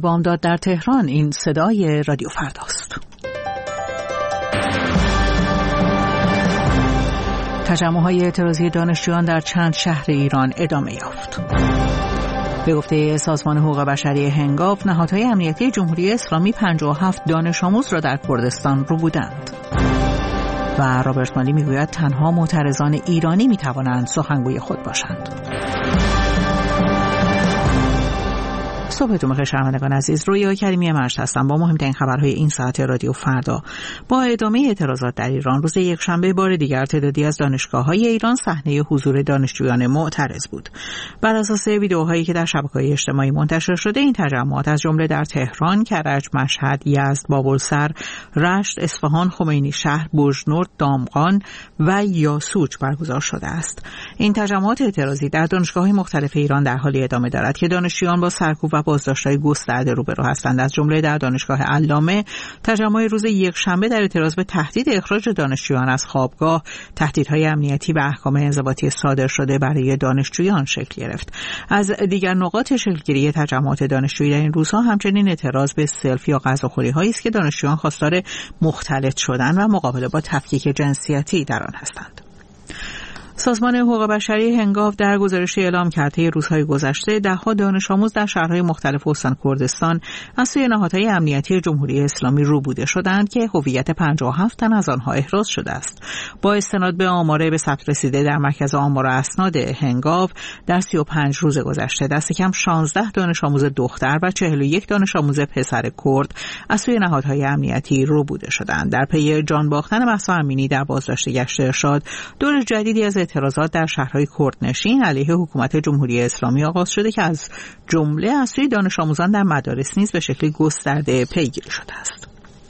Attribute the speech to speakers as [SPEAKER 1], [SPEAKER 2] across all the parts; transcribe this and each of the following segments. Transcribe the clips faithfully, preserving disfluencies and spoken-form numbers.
[SPEAKER 1] بامداد در تهران. این صدای رادیو فرداست. تجمع‌های اعتراضی دانشجویان در چند شهر ایران ادامه یافت. به گفته سازمان حقوق بشری هنگاو، نهادهای امنیتی جمهوری اسلامی پنجاه و هفت دانش آموز را در کردستان رو بودند. و رابرت مالی میگوید تنها معترضان ایرانی میتوانند سخنگوی خود باشند. صبحتون بخیر شنوندگان عزیز، رویا کریمی مجد هستم با مهمترین خبرهای این ساعت رادیو فردا. با ادامه اعتراضات در ایران، روز یکشنبه بار دیگر تعدادی از دانشگاه‌های ایران صحنه حضور دانشجویان معترض بود. بر اساس ویدئوهایی که در شبکه‌های اجتماعی منتشر شده، این تجمعات از جمله در تهران، کرج، مشهد، یزد، بابلسر، رشت، اصفهان، خمینی شهر، بوجنورد، دامغان و یاسوج برگزار شده است. این تجمعات اعتراضی در دانشگاه‌های مختلف ایران در حالی ادامه دارد که دانشجویان با سرکوب و بازداشت‌های گسترده روبرو هستند. از جمله در دانشگاه علامه، تجمع روز یکشنبه در اعتراض به تهدید اخراج دانشجویان از خوابگاه، تهدیدهای امنیتی و احکام انضباطی صادر شده برای دانشجویان شکل گرفت. از دیگر نقاط شکلگیری تجمعات دانشجویی در این روزها همچنین اعتراض به سلفی یا غذاخوری‌هایی است که دانشجویان خواستار مختلط شدن و مقابله با تفکیک جنسیتی در آن هستند. سازمان حقوق بشری هنگاو در گزارشی اعلام کرده روزهای گذشته ده‌ها دانش آموز در شهرهای مختلف استان کردستان از سوی نهادهای امنیتی جمهوری اسلامی روبوده شدند که هویت پنجاه و هفت تن از آنها احراز شده است. با استناد به آمار به ثبت رسیده در مرکز آمار و اسناد هنگاو، در سی و پنج روز گذشته دست کم شانزده دانش آموز دختر و چهل و یک دانش آموز پسر کرد از سوی نهادهای امنیتی روبوده شدند. در پی جان باختن مهسا امینی در بازداشت گشت ارشاد، دور جدیدی از اعتراضات در شهرهای کردنشین علیه حکومت جمهوری اسلامی آغاز شده که از جمله از سوی دانش آموزان در مدارس نیز به شکل گسترده پیگیری شده است.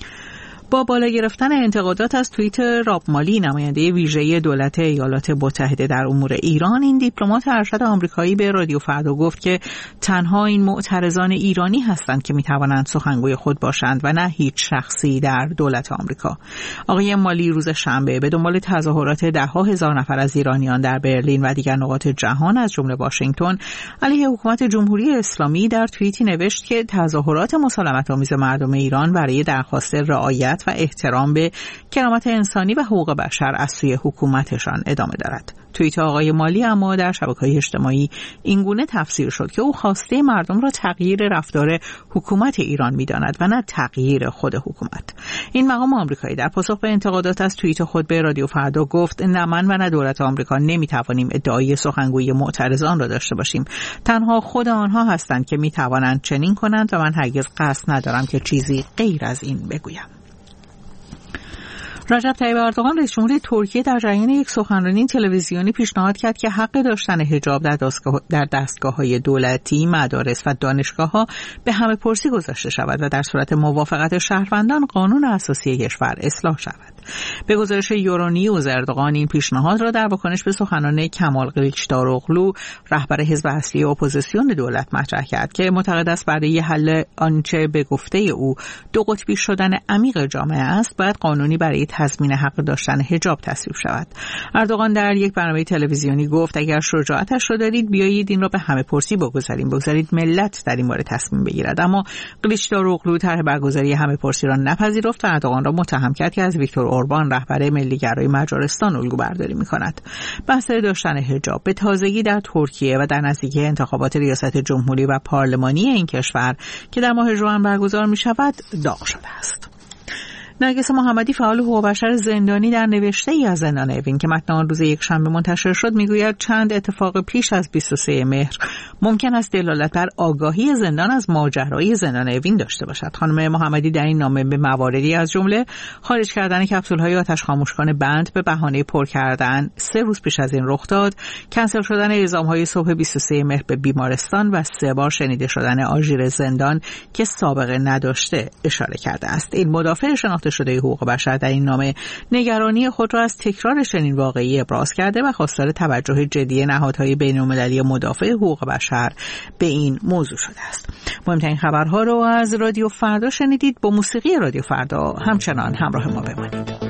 [SPEAKER 1] با بالا گرفتن انتقادات از توییت راب مالی، نماینده ویژه دولت ایالات متحده در امور ایران، این دیپلمات ارشد آمریکایی به رادیو فردا گفت که تنها این معترضان ایرانی هستند که میتوانند سخنگوی خود باشند و نه هیچ شخصی در دولت آمریکا. آقای مالی روز شنبه به دنبال تظاهرات ده ها هزار نفر از ایرانیان در برلین و دیگر نقاط جهان از جمله واشنگتن علیه حکومت جمهوری اسلامی در توییتی نوشت که تظاهرات مسالمت‌آمیز مردم ایران برای درخواست رعایت و احترام به کرامت انسانی و حقوق بشر از سوی حکومتشان ادامه دارد. توییت آقای مالی اما در شبکه‌های اجتماعی اینگونه تفسیر شد که او خواسته مردم را تغییر رفتار حکومت ایران می‌داند و نه تغییر خود حکومت. این مقام آمریکایی در پاسخ به انتقادات از توییت خود به رادیو فردا گفت نه من و نه دولت آمریکا نمی‌توانیم ادعای سخنگویی معترضان را داشته باشیم. تنها خود آنها هستند که می‌توانند چنین کنند و من هرگز قصد ندارم که چیزی غیر از این بگویم. رجب طیب اردوغان رئیس جمهور ترکیه در جریان یک سخنرانی تلویزیونی پیشنهاد کرد که حق داشتن حجاب در دستگاه در دستگاه‌های دولتی، مدارس و دانشگاه‌ها به همه پرسی گذاشته شود و در صورت موافقت شهروندان قانون اساسی کشور اصلاح شود. به گزارش یورونیوز، اردوغان این پیشنهاد را در واکنش به سخنان کمال کلیچداروغلو، رهبر حزب اصلی اپوزیسیون دولت مطرح کرد که معتقد است برای حل آنچه به گفته او دو قطبی شدن عمیق جامعه است، باید قانونی برای تضمین حق داشتن حجاب تصویب شود. اردوغان در یک برنامه تلویزیونی گفت اگر شجاعتش را دارید بیایید این را به همه پرسی بگذاریم، بگذارید ملت در این باره تصمیم بگیرد. اما کلیچداروغلو طرح برگزاری همه پرسی را نپذیرفت و اردوغان را متهم کرد که از ویکتور اوربان، رهبر ملیگرای مجارستان، الگو برداری می‌کند. بحث داشتن حجاب به تازگی در ترکیه و در نزدیکی انتخابات ریاست جمهوری و پارلمانی این کشور که در ماه ژوئن برگزار می‌شود داغ شده است. نرگس محمدی، فعال حقوق بشر زندانی، در نوشته‌ای از زندان اوین که متن آن روز یکشنبه منتشر شد میگوید چند اتفاق پیش از بیست و سوم مهر ممکن است دلالت بر آگاهی زندان از ماجرای زندان اوین داشته باشد. خانم محمدی در این نامه به مواردی از جمله خارج کردن کپسول‌های آتش خاموشکن بند به بهانه پر کردن سه روز پیش از این رخ داد، کنسل شدن اعزام‌های صبح بیست و سوم مهر به بیمارستان و سه بار شنیده شدن آژیر زندان که سابقه نداشته اشاره کرده است. این مدافع شناخته شده حقوق بشر در این نامه نگرانی خود را از تکرار چنین واقعی ابراز کرده و خواستار توجه جدی نهادهای بین‌المللی مدافع حقوق بشر به این موضوع شده است. مهمترین خبرها رو از رادیو فردا شنیدید. با موسیقی رادیو فردا همچنان همراه ما بمانید.